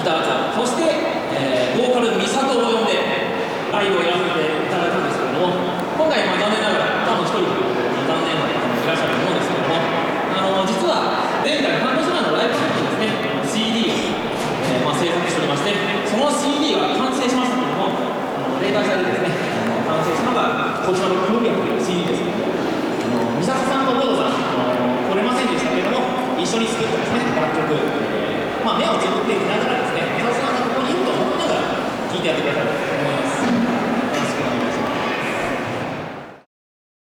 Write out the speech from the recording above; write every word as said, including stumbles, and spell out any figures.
ターと、そして、えー、ボーカルミサトを呼んでライブをやらせていただいたんですけれども、今回、まあ、残念ながら多分一人ということで、まあ、残念な方もいらっしゃると思うんですけれども、あの実は前回半年前のライブセットにですね シーディー を、えーまあ、制作しておりまして、その シーディー が完成しましたけれども、あの例外されてですね完成したのがこちらの「クロリア」という シーディー ですけれども、あの美里さんとボードさん、あの来れませんでしたけれども、一緒に作ったですね楽曲、えーまあ、目をつぶって見ながらですね、美里さんがここにいると思いながら聴いてやってください。